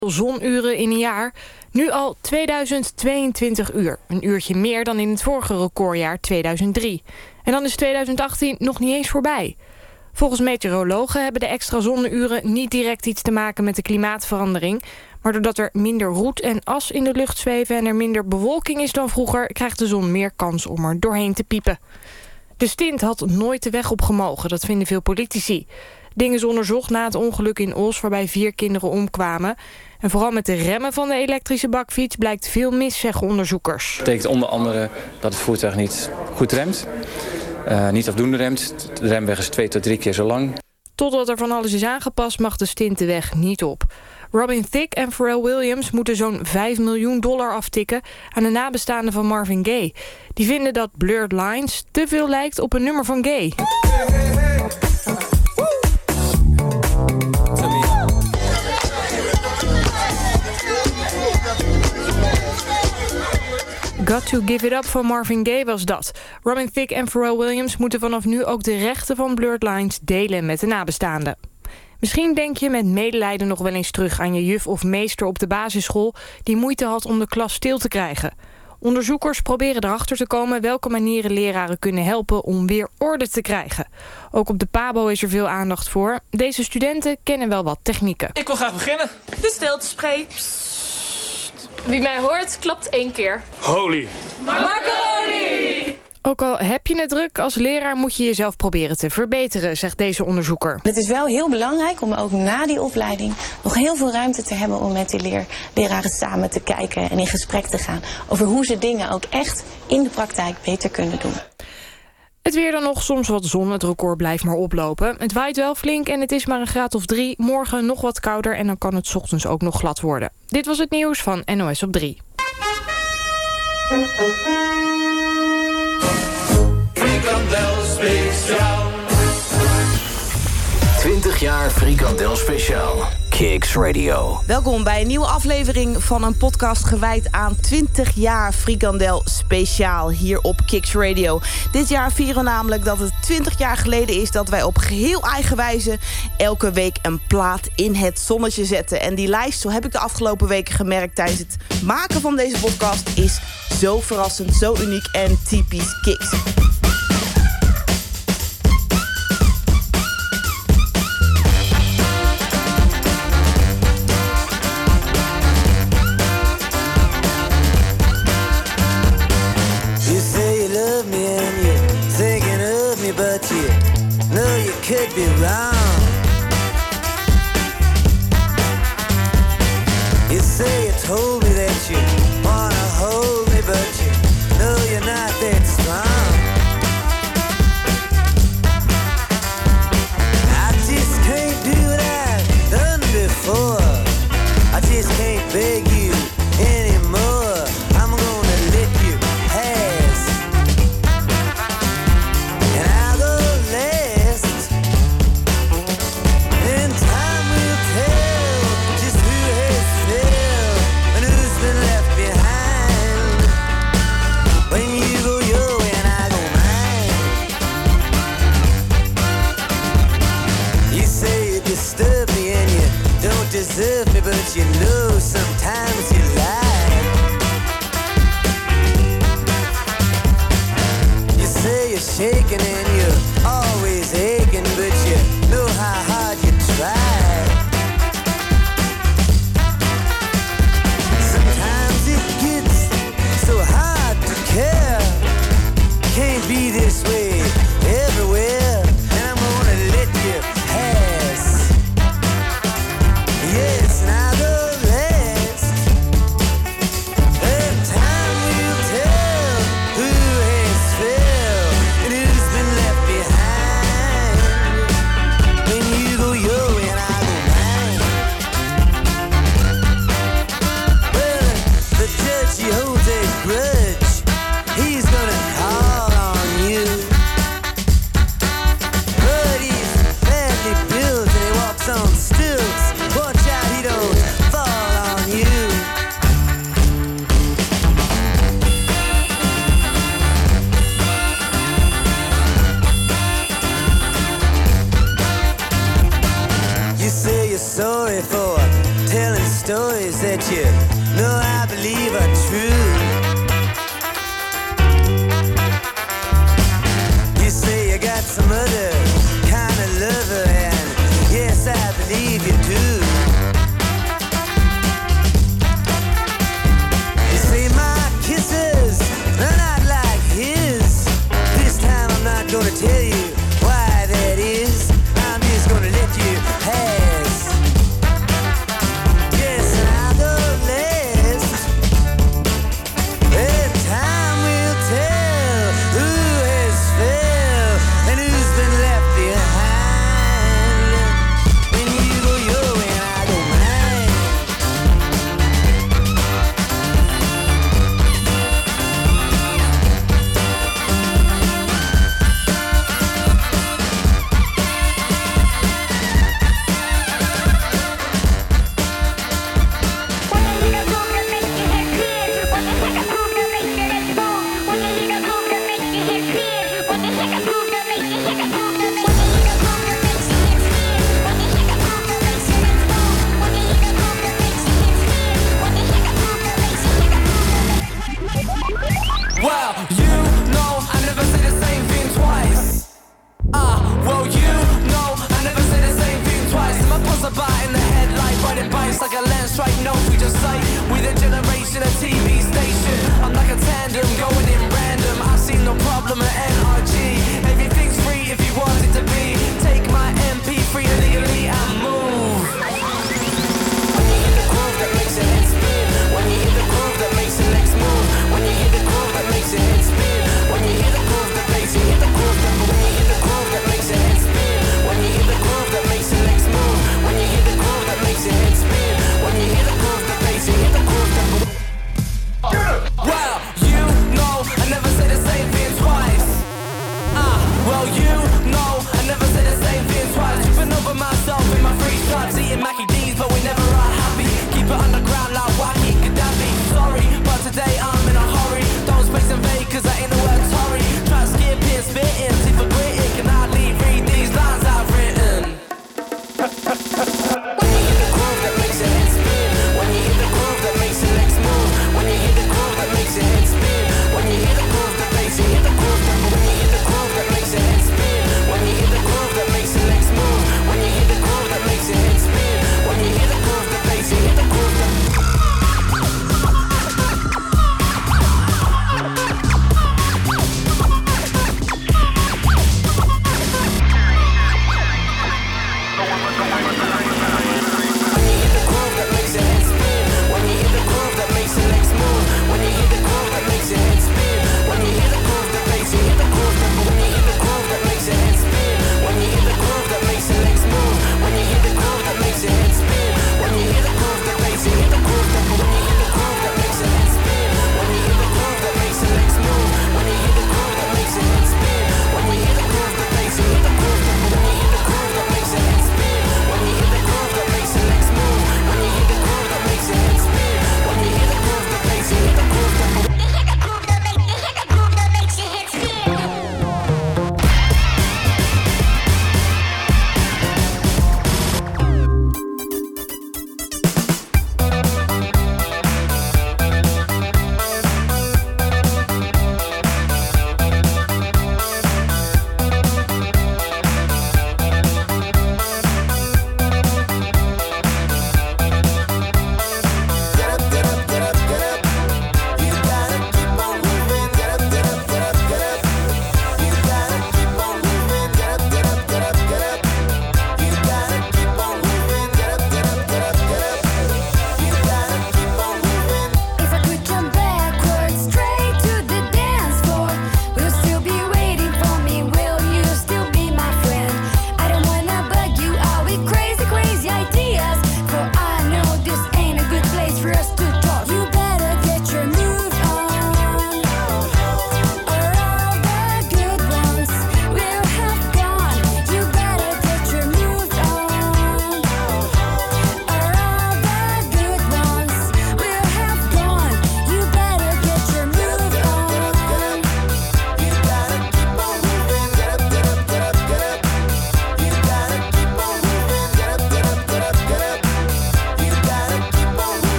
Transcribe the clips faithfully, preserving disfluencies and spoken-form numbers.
zonuren in een jaar. Nu al tweeduizend tweeëntwintig uur. Een uurtje meer dan in het vorige recordjaar tweeduizend drie. En dan is tweeduizend achttien nog niet eens voorbij. Volgens meteorologen hebben de extra zonneuren niet direct iets te maken met de klimaatverandering. Maar doordat er minder roet en as in de lucht zweven en er minder bewolking is dan vroeger, krijgt de zon meer kans om er doorheen te piepen. De stint had nooit de weg op gemogen, dat vinden veel politici. Ding is onderzocht na het ongeluk in Os waarbij vier kinderen omkwamen. En vooral met de remmen van de elektrische bakfiets blijkt veel mis, zeggen onderzoekers. Dat betekent onder andere dat het voertuig niet goed remt. Uh, niet afdoende remt. De remweg is twee tot drie keer zo lang. Totdat er van alles is aangepast mag de stint de weg niet op. Robin Thicke en Pharrell Williams moeten zo'n vijf miljoen dollar aftikken aan de nabestaanden van Marvin Gaye. Die vinden dat Blurred Lines te veel lijkt op een nummer van Gaye. Got to Give It Up van Marvin Gaye was dat. Robin Thicke en Pharrell Williams moeten vanaf nu ook de rechten van Blurred Lines delen met de nabestaanden. Misschien denk je met medelijden nog wel eens terug aan je juf of meester op de basisschool die moeite had om de klas stil te krijgen. Onderzoekers proberen erachter te komen welke manieren leraren kunnen helpen om weer orde te krijgen. Ook op de Pabo is er veel aandacht voor. Deze studenten kennen wel wat technieken. Ik wil graag beginnen. De stiltespray. Wie mij hoort, klapt één keer. Holy. Macaroni! Ook al heb je het druk, als leraar moet je jezelf proberen te verbeteren, zegt deze onderzoeker. Het is wel heel belangrijk om ook na die opleiding nog heel veel ruimte te hebben om met die leer, leraren samen te kijken en in gesprek te gaan over hoe ze dingen ook echt in de praktijk beter kunnen doen. Het weer dan nog, soms wat zon, het record blijft maar oplopen. Het waait wel flink en het is maar een graad of drie. Morgen nog wat kouder en dan kan het 's ochtends ook nog glad worden. Dit was het nieuws van N O S op drie. Frikandel speciaal. twintig jaar Frikandel speciaal. Kicks Radio. Welkom bij een nieuwe aflevering van een podcast gewijd aan twintig jaar Frikandel speciaal hier op Kicks Radio. Dit jaar vieren we namelijk dat het twintig jaar geleden is dat wij op geheel eigen wijze elke week een plaat in het zonnetje zetten. En die lijst, zo heb ik de afgelopen weken gemerkt tijdens het maken van deze podcast, is zo verrassend, zo uniek en typisch Kicks. Could be wrong. You say you told me that you wanna hold me, but you know you're not that strong. I just can't do what I've done before. I just can't beg you anymore. I'm gonna let you pass, and I'll go last. Deserve me, but you know sometimes stories that you know I believe are true. You say you got some other kind of lover, and yes, I believe you do. You say my kisses are not like his. This time I'm not gonna tell you why that is. I'm just gonna let you pass. Yes, I'll go last. And time will tell who has fell and who's been left behind. When you go your way and I go mine. Well, you know I never say the same thing twice. Ah, well, you know I never say the same thing twice. My pulse a bar in the headlight, riding bikes like a land strike. No, we just say we the generation of T V station. I'm like a tandem going in random. I see no problem at N R G. Everything's free if you want it to be. Take my M P three illegally and move. When you hear the groove that makes your head spin. When you hear the groove that makes your next move. When you hear the groove that makes your head spin. When you hear the groove that makes you hear the groove that when you hear the groove that makes your head spin. When you hear the groove that makes your next move. When you hear the groove that makes your head spin. When you hear the groove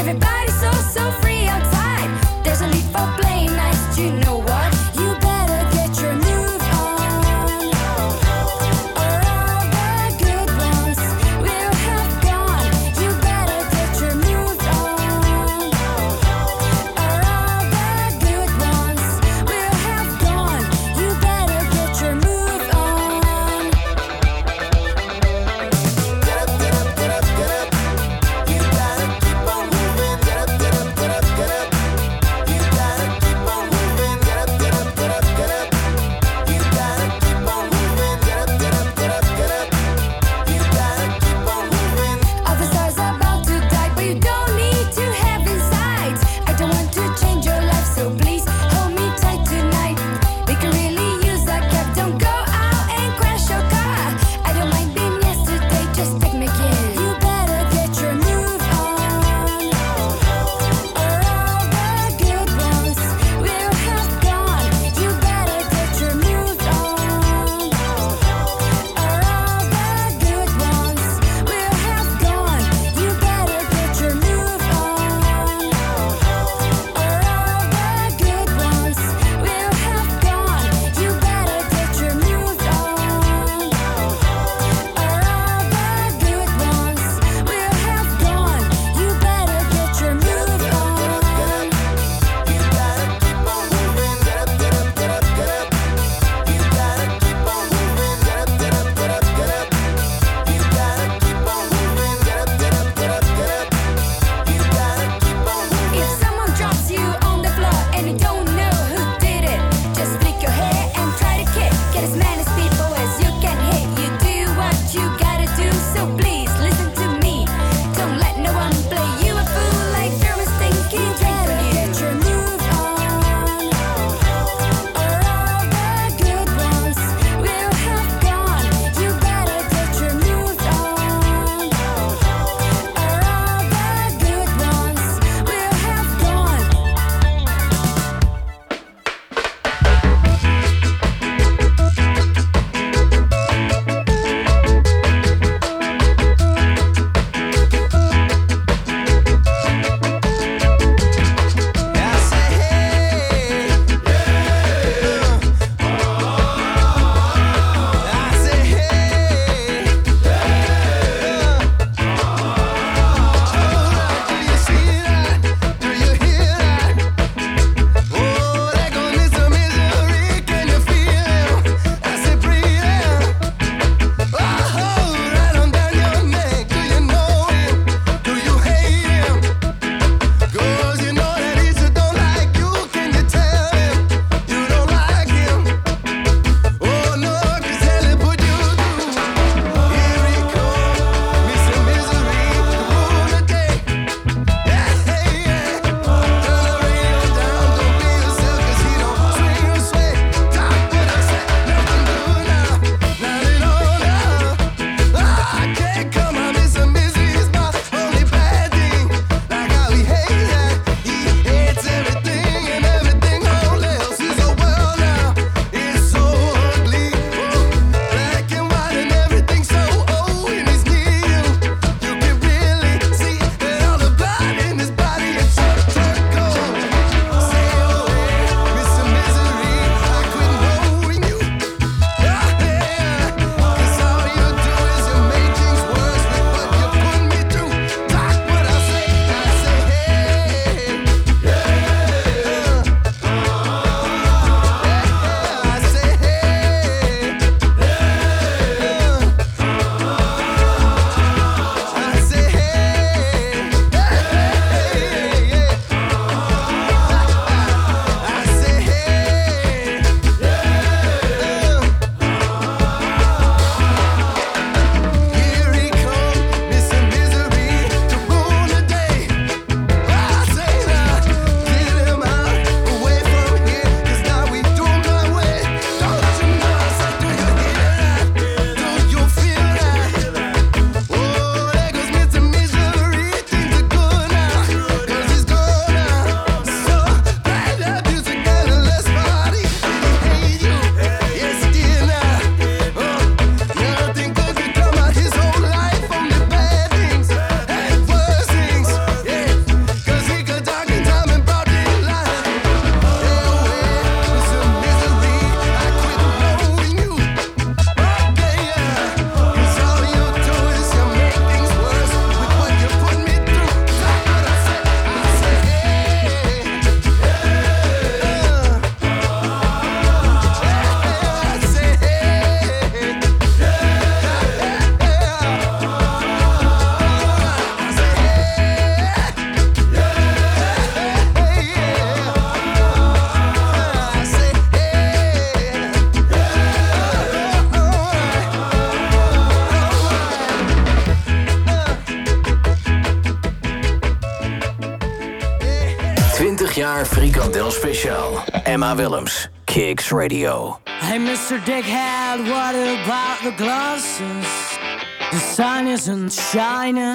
Everybody's so, so free outside. There's a need for playing nice, you know what? You better get your move on, or all the good ones will have gone. You better get your move on, or all the good ones will have gone. You better get your move on. Get up, get up, get up, get up. You gotta keep on moving. Get up, get up, get up, get up. You gotta keep on moving. Get up, twintig jaar Frikandel Speciaal. Emma Willems, Kicks Radio. Hey, Mister Dickhead, what about the glasses? The sun isn't shining.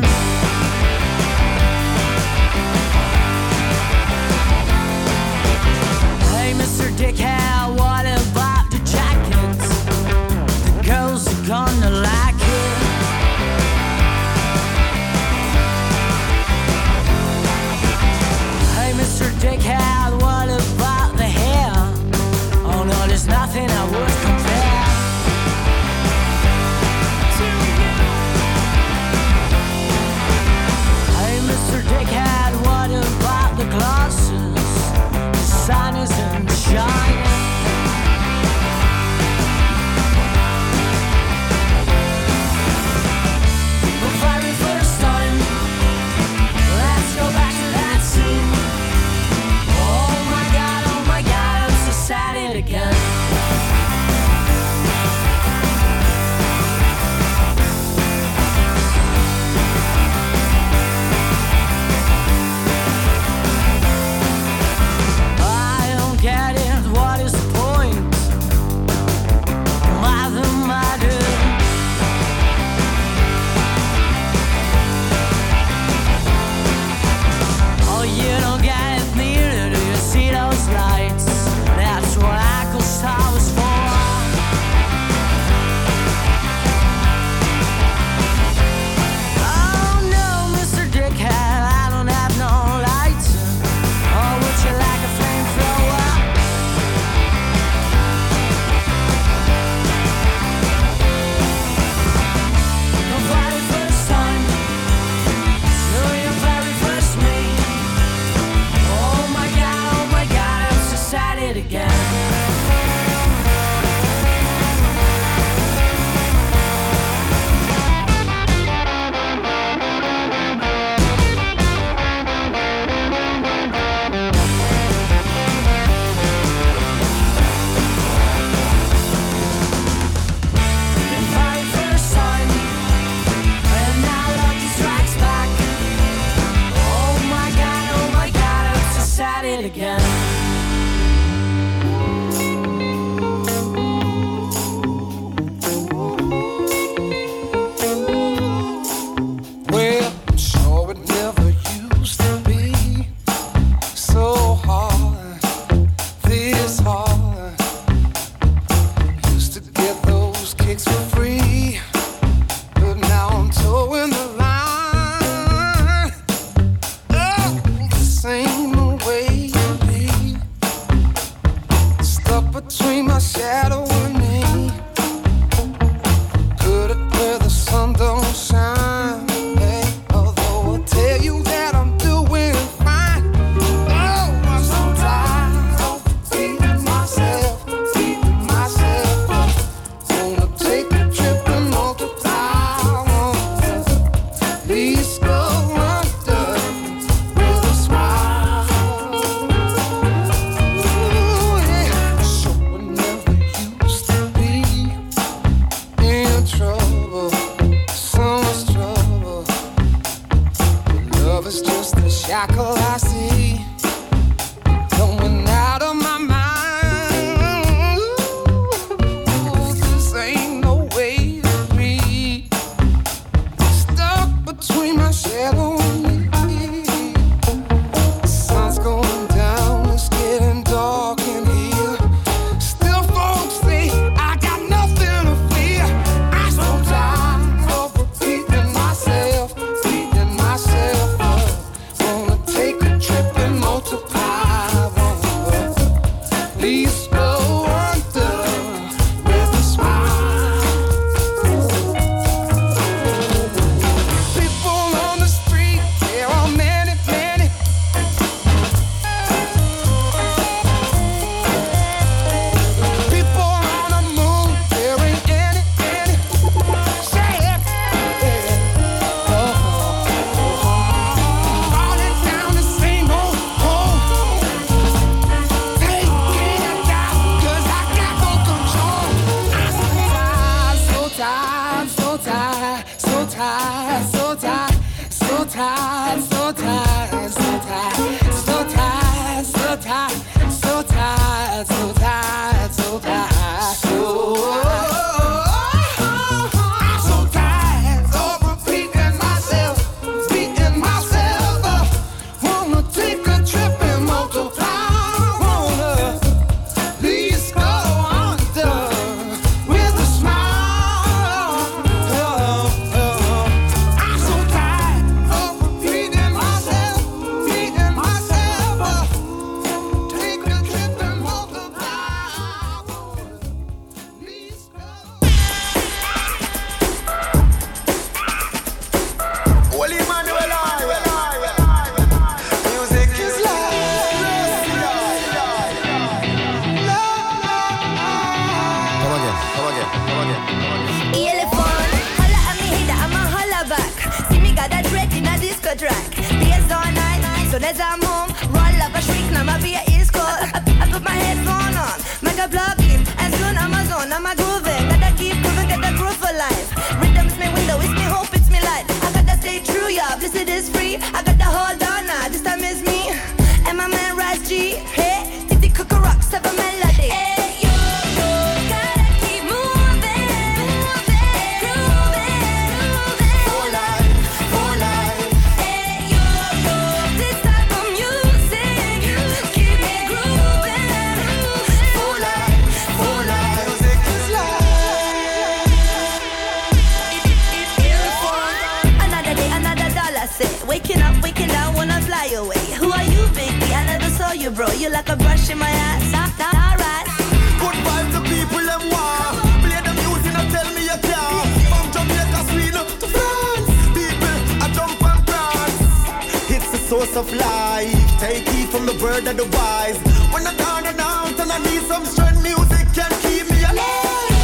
Hey, Mister Dickhead, what about the jackets? The girls are gonna like it. Hey, Mister Dickhead, what about the hair? Oh no, there's nothing I would compare to you. Hey, Mister Dickhead, what about the glasses? The sun isn't shining. The very first time, let's go back to that scene. Oh my God, oh my God, I'm so sad it again. I don't get it, what is the point? Mother, mother. Oh, you don't get it neither, do you see those lights? That's what I call stars for. Oh no, Mister Dickhead, I don't have no lights. Or would you like a flamethrower? The very first time, you're your very first me. Oh my God, oh my God, I'm so sad it again. The very first time, and now love just strikes back. Oh my God, oh my God, I'm so sad it again. Well, I'm sure it never used to be so hard, this hard. Used to get those kicks for free, but now I'm towing the line. Oh, this ain't the way to be. Stuck between my shadow and me. Put it where the sun don't shine. Hey, although I tell you that I'm doing fine. Oh, I'm so tired of beating myself, beating myself up. Wanna take a trip and multiply. Please go under with a smile. Ooh, yeah. So I never used Soon as I'm home, roll up a shriek, now my beer is cold. I, I, I put my headphone on, make a plug in, and soon I'm a zone, I'm a grooving. Gotta keep grooving, get the groove for life. Rhythm's my window, it's me hope, it's me light. I gotta stay true, yeah, bliss it is free. I gotta hold on now, this time is me. And my man Raz G, hey, Titi Coco Rock, seven melody. Hey, yo, yo, gotta keep moving, moving, grooving, for life, for life. Hey, yo, yo, this type of music, keep me grooving, for life, for life. Music is life. Another day, another dollar, say, waking up, waking down, wanna fly away. Who are you, baby? I never saw you, bro. You like a brush in my ass. Alright. Good vibes to people them want. Play the music and tell me you can. From Jamaica, Sweden to France, people I jump and dance. It's the source of life. Take it from the bird and the wise. When I'm down and out and I need some strength, music can keep me alive.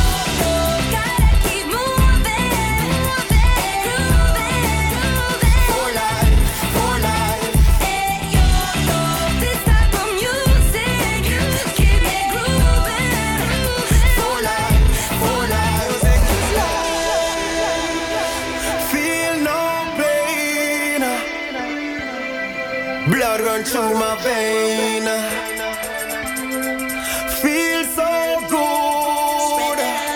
Blood run through my vein. Feel so good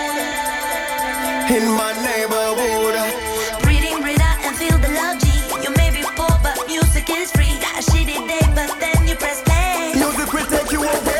in my neighborhood. Breathe in, breathe out and feel the love G. You may be poor but music is free. Got a shitty day but then you press play. Music will take you away.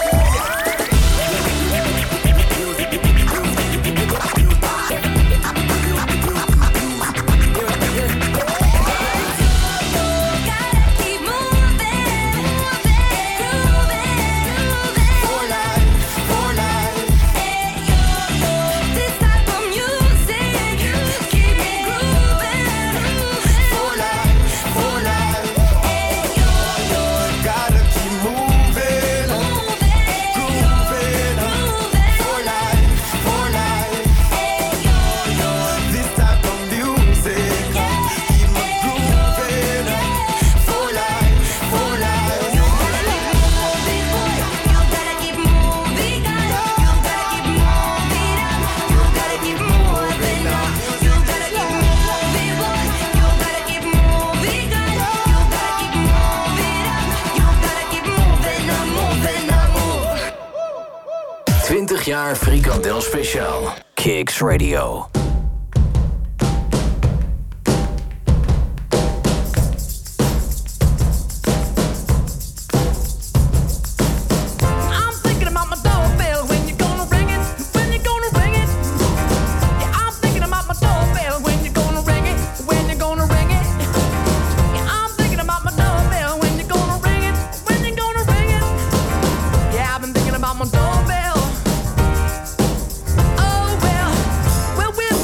twintig jaar Frikandel Speciaal. Kicks Radio. Well,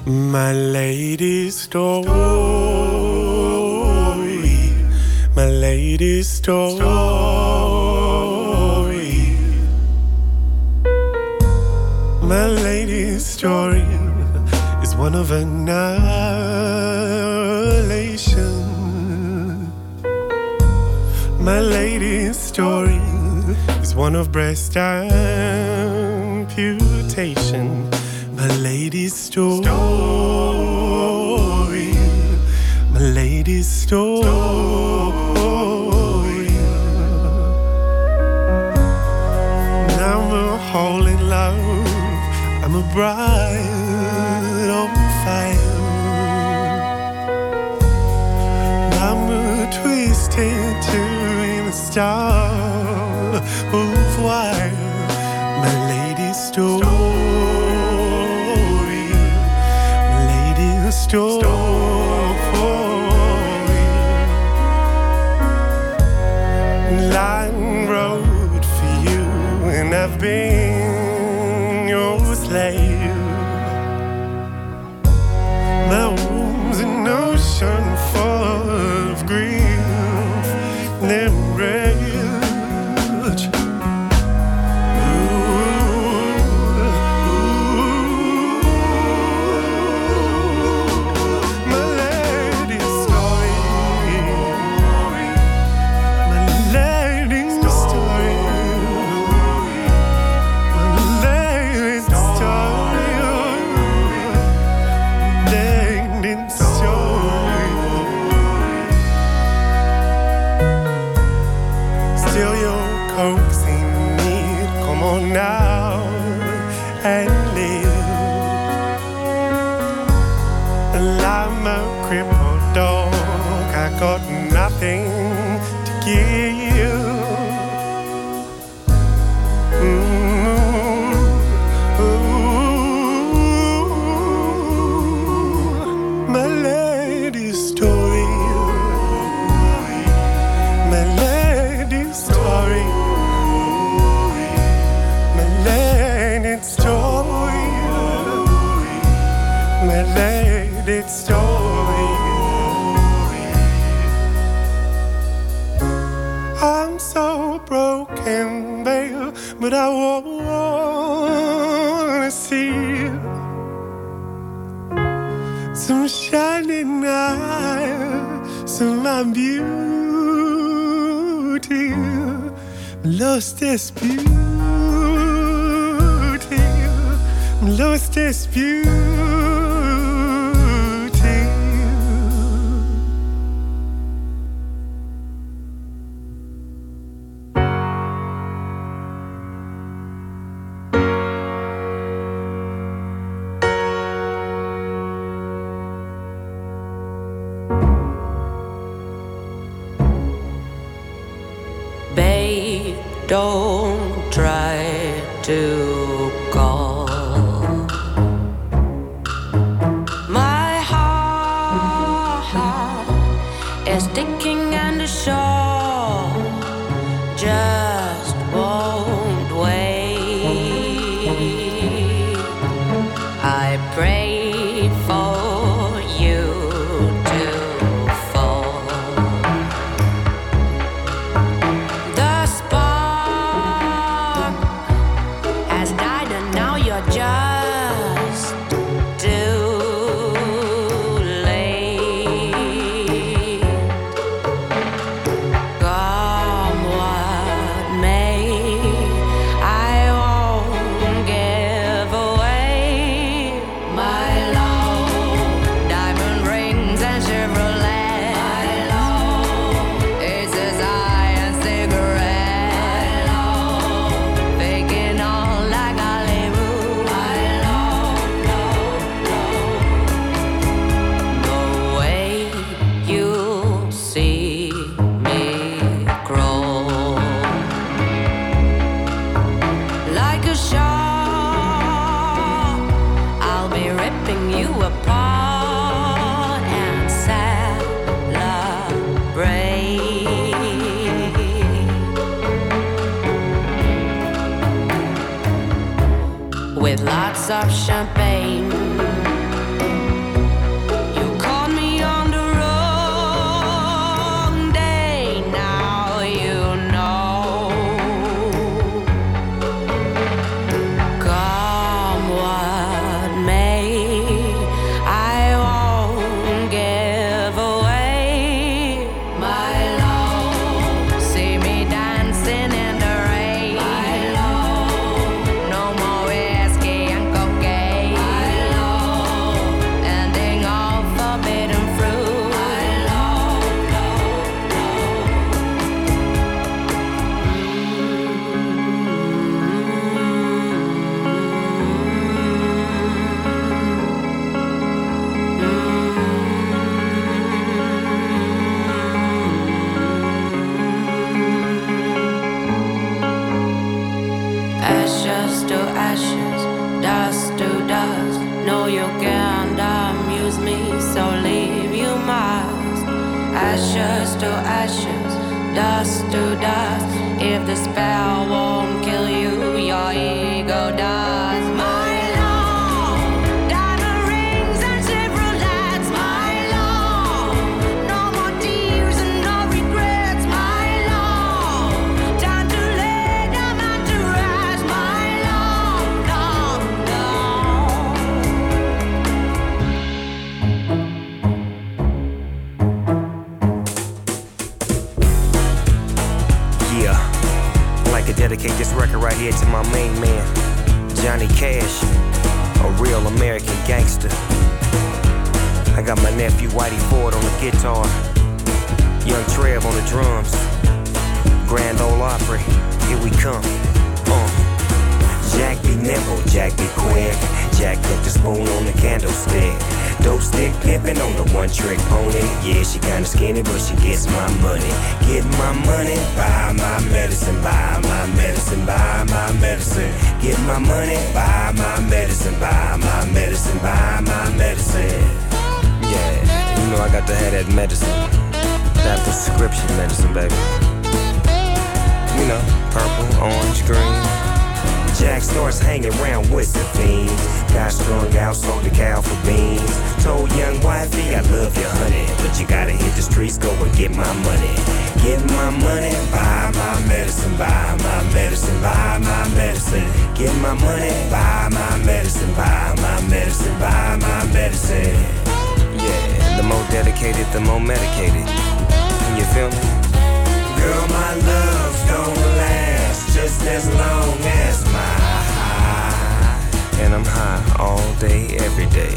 My lady's story, my lady's story, my lady's story is one of annihilation. My lady's story is one of breast amputation. My lady's story, my lady's story. I'm a hole in love, I'm a bride on fire. I'm a twisted to the star of wire. My lady's story. Story. Line road for you, and I've been your slave. My womb's an ocean full of grief, never rage. Got nothing to give. Mm-hmm. Ooh, my lady's story, my lady's story, my lady's story, my lady's story. I'm so broken, babe, but I wanna see some shining eyes of my beauty, lost this beauty, lost this beauty. Don't try to call. My heart is sticking and the shore just won't wait. I pray for you to fall. The spark has died and now you're just too late. Come what may, I won't give away my love. Diamond rings and Chevrolet. My love. Aces high and cigarette. My love. Faking all like Hollywood. My love, love, love. No way you'll see me crawl like a shark. I'll be ripping you apart and celebrate with lots of champagne No, you can't amuse me, so leave you must. Ashes to ashes, dust to dust. If the spell won't kill you, your ego does. My love, diamond rings and Chevrolets. My love, no more tears and no regrets. My love, time to lay down and to rest. My love, love, love. Yeah, I'd like to dedicate this record right here to my main man, Johnny Cash, a real American gangster. I got my nephew Whitey Ford on the guitar, Young Trev on the drums, Grand Ole Opry, here we come. Uh. Jack be nimble, Jack be quick, Jack put the spoon on the candlestick. Dope stick pimpin' on the one trick pony. Yeah, she kinda skinny, but she gets my money. Get my money, buy my medicine, buy my medicine, buy my medicine. Get my money, buy my medicine, buy my medicine, buy my medicine. Yeah, you know I got to have that medicine. That prescription medicine, baby. You know, purple, orange, green. Jack starts hanging around with the fiends. Got strung out, sold the cow for beans. Told young wifey, I love you, honey, but you gotta hit the streets, go and get my money. Get my money, buy my medicine, buy my medicine, buy my medicine. Get my money, buy my medicine, buy my medicine, buy my medicine. Yeah, the more dedicated, the more medicated. You feel me? Girl, my love's gonna last just as long as my high. And I'm high all day, every day.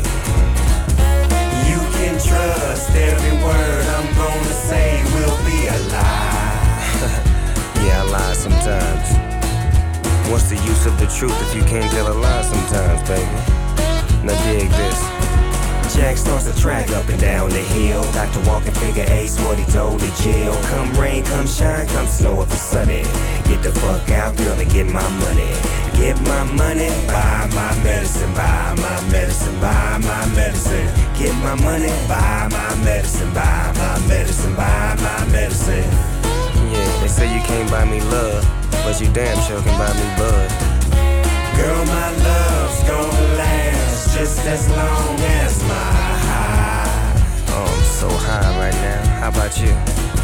You can trust every word I'm gonna say will be a lie. Yeah, I lie sometimes. What's the use of the truth if you can't tell a lie sometimes, baby? Now dig this. Jack starts to track up and down the hill. Doctor walking figure eights, what he told the jail. Come rain, come shine, come snow if it's sunny. Get the fuck out, girl, and get my money. Get my money, buy my medicine, buy my medicine, buy my medicine. Get my money, buy my medicine, buy my medicine, buy my medicine. Yeah, they say you can't buy me love, but you damn sure can buy me bud. Girl, my love's gonna last just as long as my high. Oh, I'm so high right now. How about you?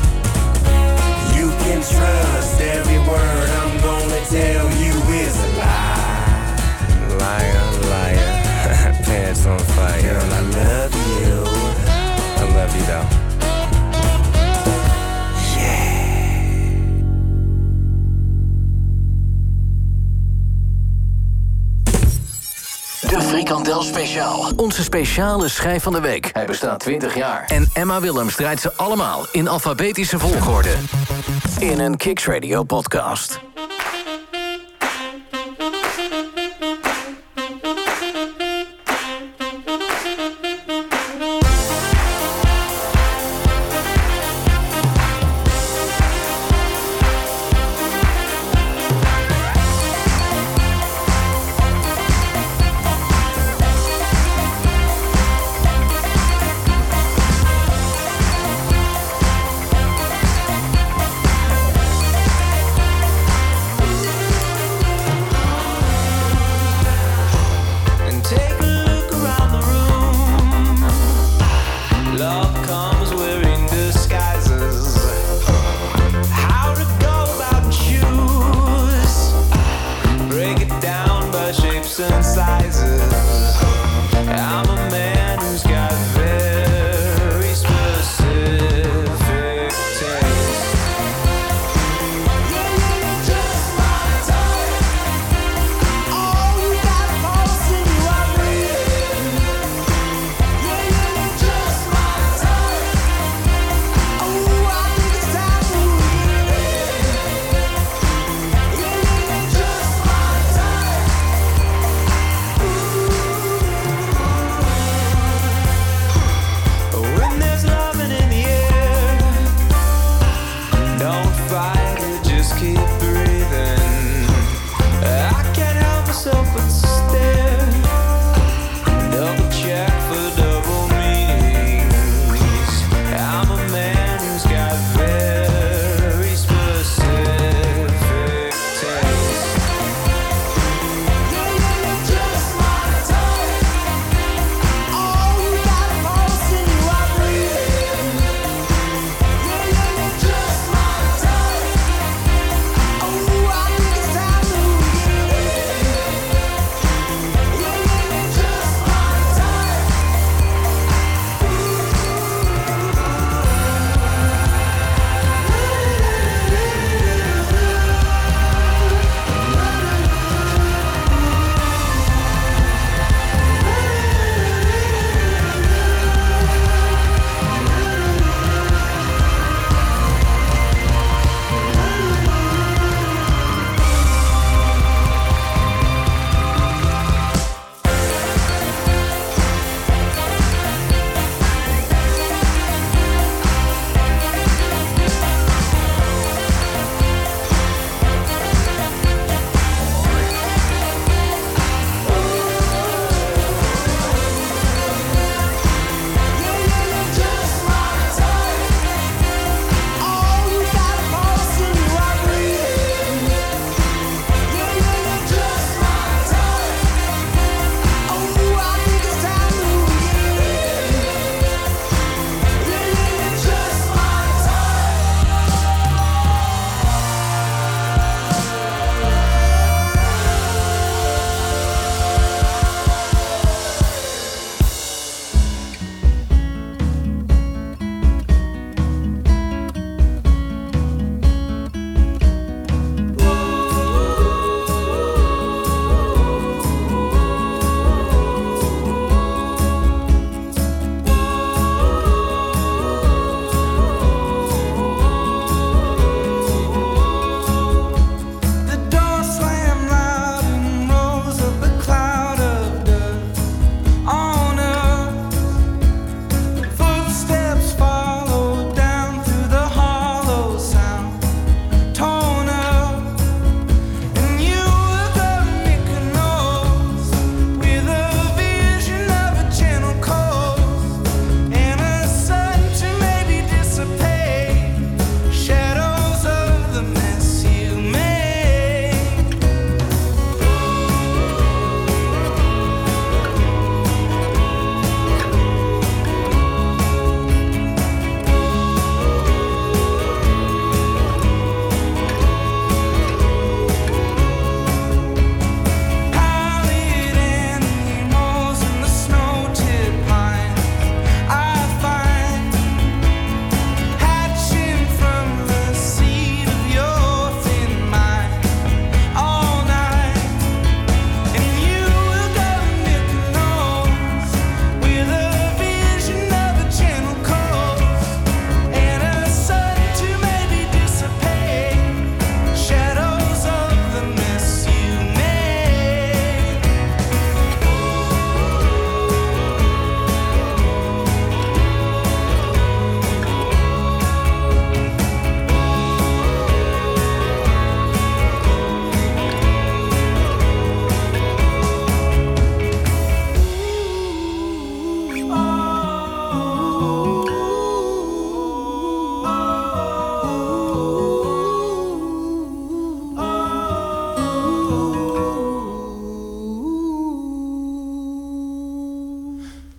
You can trust every word I'm gonna tell you is a lie. Liar, liar, pants on fire. Girl, I love you. I love you though. De Frikandel Speciaal. Onze speciale schijf van de week. Hij bestaat twintig jaar. En Emma Willems draait ze allemaal in alfabetische volgorde. In een Kicks Radio podcast.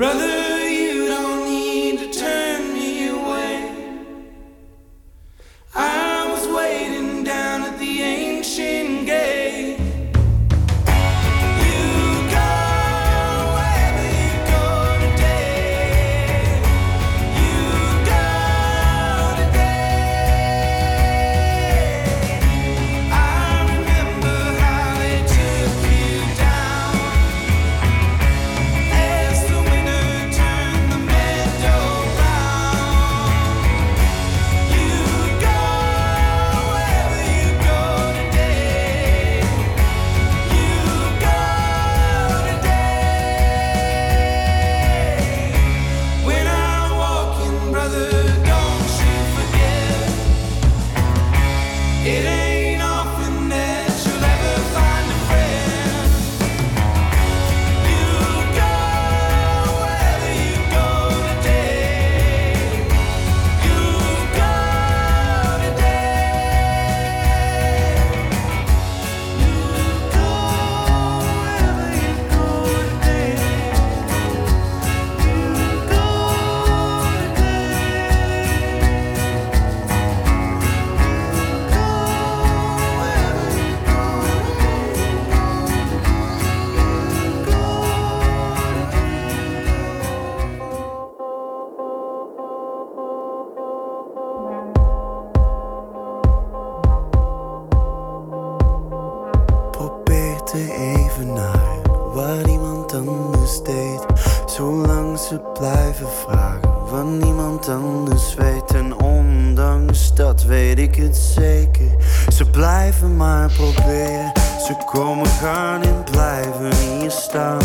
Brother, you don't need to turn me away. I was waiting down at the ancient gate. Blijven vragen wat niemand anders weet. En ondanks dat weet ik het zeker. Ze blijven maar proberen. Ze komen gaan en blijven hier staan.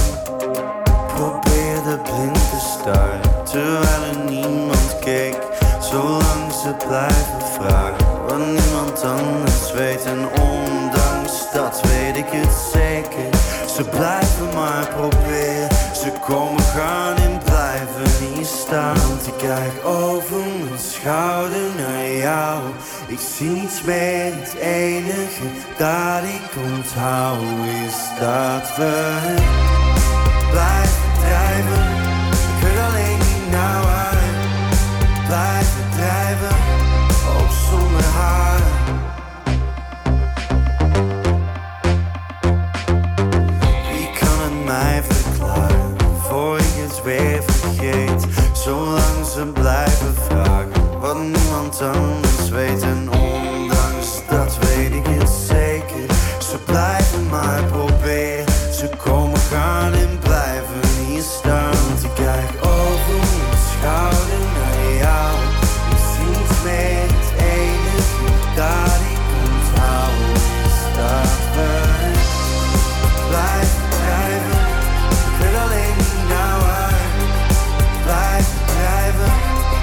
Probeerde blind te staren terwijl er niemand keek. Zolang ze blijven vragen wat niemand anders weet. En ondanks dat weet ik het zeker. Ze blijven maar proberen. Ze komen gaan en blijven hier staan. Want ik kijk over mijn schouder naar jou. Ik zie niets meer. Het enige dat ik onthoud is dat we blijven drijven. Ik weet alleen niet naar waar. Blijven drijven, ook zonder haren. Wie kan het mij verklaren, voor ik het weer vergeet? Zolang ze blijven vragen, wat niemand anders weet. En ondanks dat weet ik het zeker. Ze blijven maar proberen. Ze komen gaan en blijven hier staan. Want ik kijk over mijn schouder naar jou. Ik zie niets meer. Het enige dat ik onthoud is dat we blijven drijven. Ik weet alleen niet naar waar. Blijven drijven.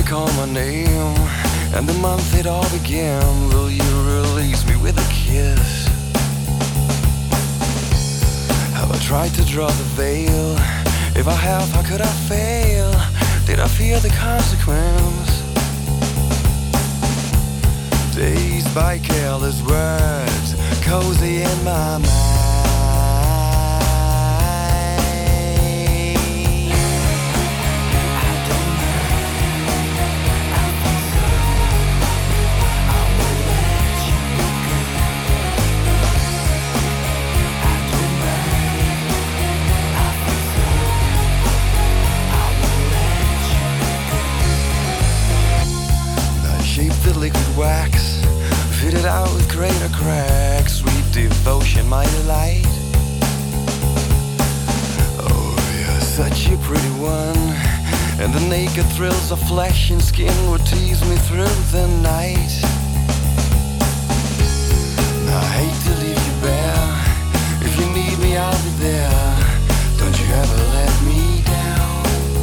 call my name and the month it all began, will you release me with a kiss? Have I tried to draw the veil? If I have, how could I fail? Did I fear the consequence? Dazed by careless words, cozy in my mind. Liquid wax, fitted out with greater cracks. Sweet devotion, my delight. Oh, you're such a pretty one, and the naked thrills of flesh and skin would tease me through the night. Now, I hate to leave you bare. If you need me, I'll be there. Don't you ever let me down.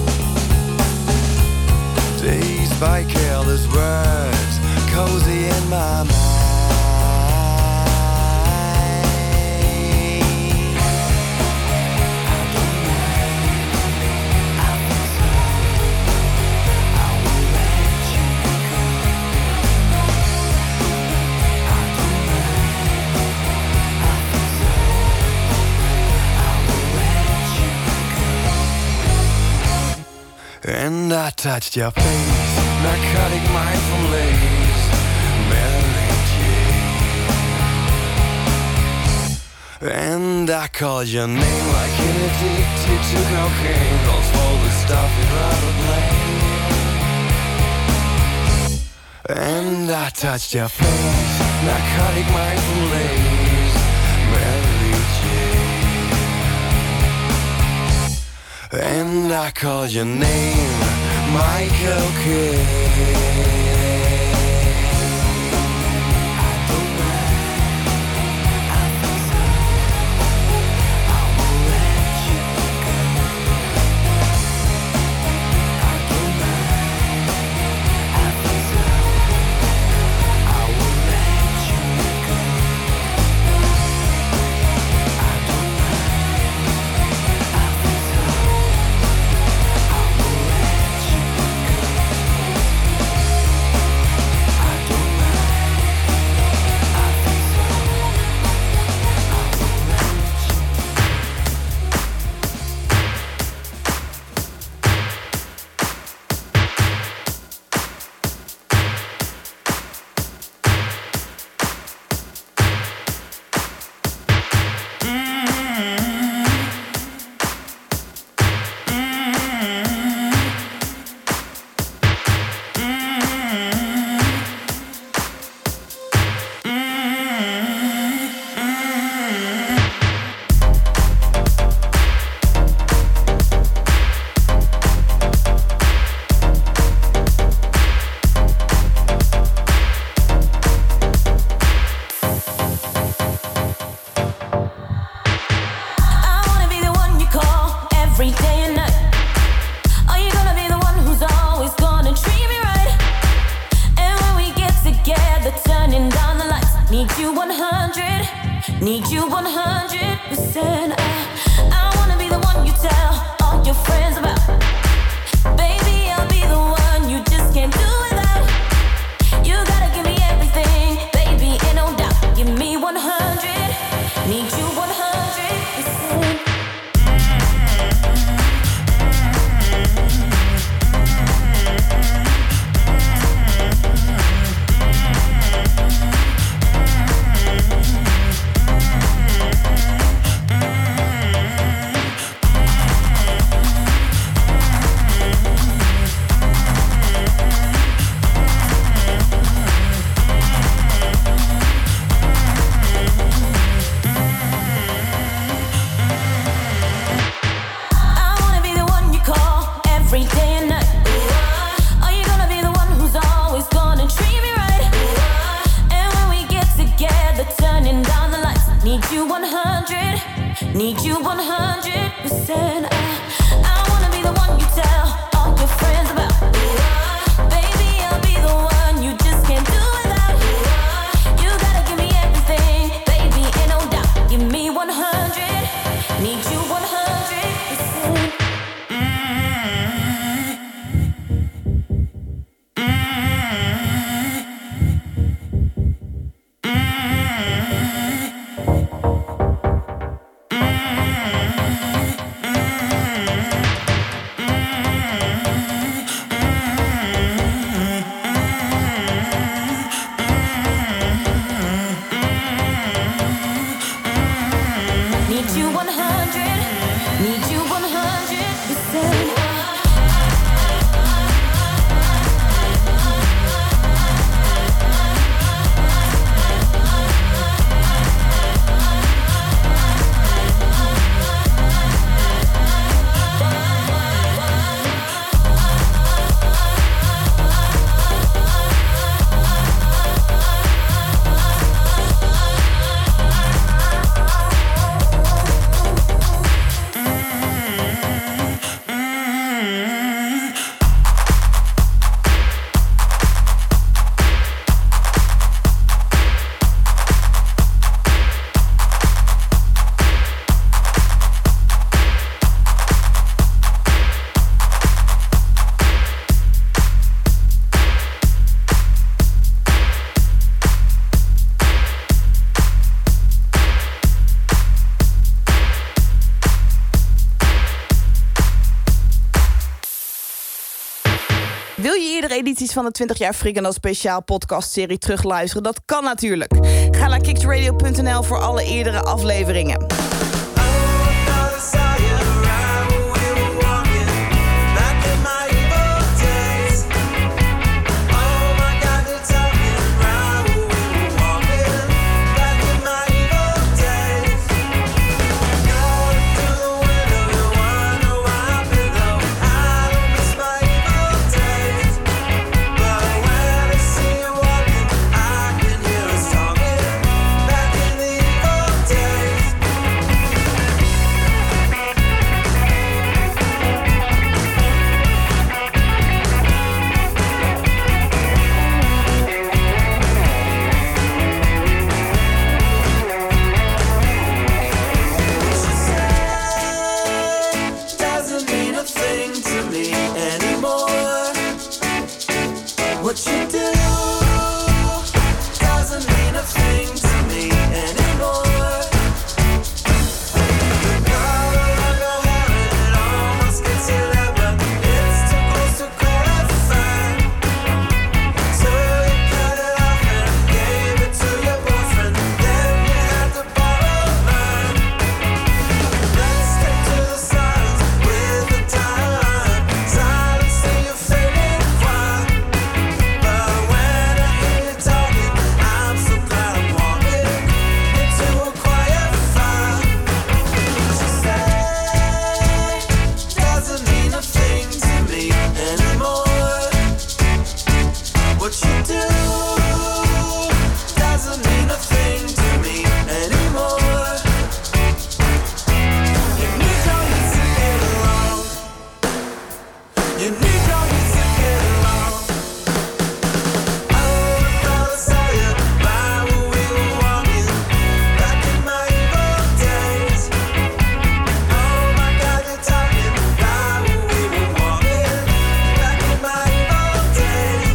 Dazed by careless words, cozy in my mind. And I touched your face, narcotic mindful lace, Mary Jane. And I called your name like an addicted to cocaine. Don't swallow the stuff you'd rather blame. And I touched your face, narcotic mindful lace, Mary Jane. And I called your name, Michael Kidd. Need you one hundred percent. I, I wanna be the one you tell all your friends about. Baby, I'll be the one you just can't do without. You gotta give me everything, baby, ain't no doubt. Give me one hundred. Need you one hundred percent. Mm-hmm. Wil je eerdere edities van de twintig jaar Frikandel Speciaal podcastserie terugluisteren? Dat kan natuurlijk. Ga naar kicksradio punt n l voor alle eerdere afleveringen. What you do doesn't mean a thing to me anymore. The color of your hair, it almost gets you there, but it's too close to call it fine. So you cut it off and gave it to your boyfriend. Then you had to borrow mine. Let's stick to the silence with the timeline. Silence till you're feeling quiet. What you do doesn't mean a thing to me anymore. You need your heat to get along. You need your heat to get along. Oh, if I saw you by where we were walking back in my evil days. Oh my God, you're talking by where we were walking back in my evil days.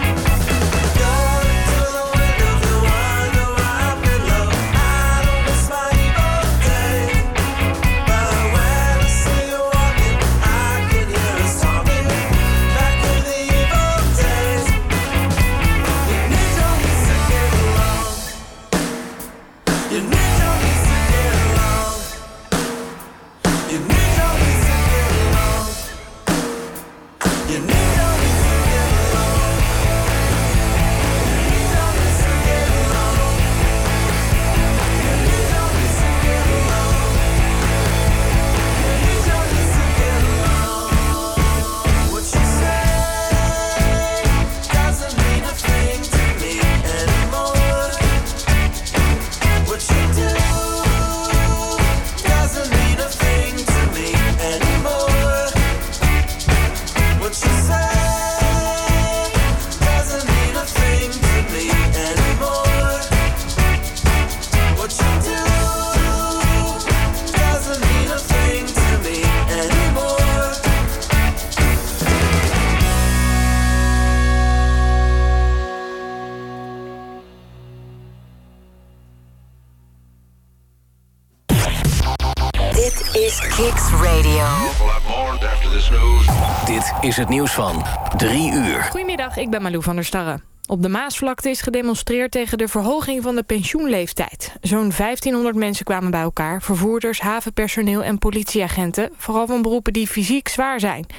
Kicks Radio. Dit is het nieuws van drie uur. Goedemiddag, ik ben Malou van der Starre. Op de Maasvlakte is gedemonstreerd tegen de verhoging van de pensioenleeftijd. Zo'n vijftienhonderd mensen kwamen bij elkaar. Vervoerders, havenpersoneel en politieagenten. Vooral van beroepen die fysiek zwaar zijn.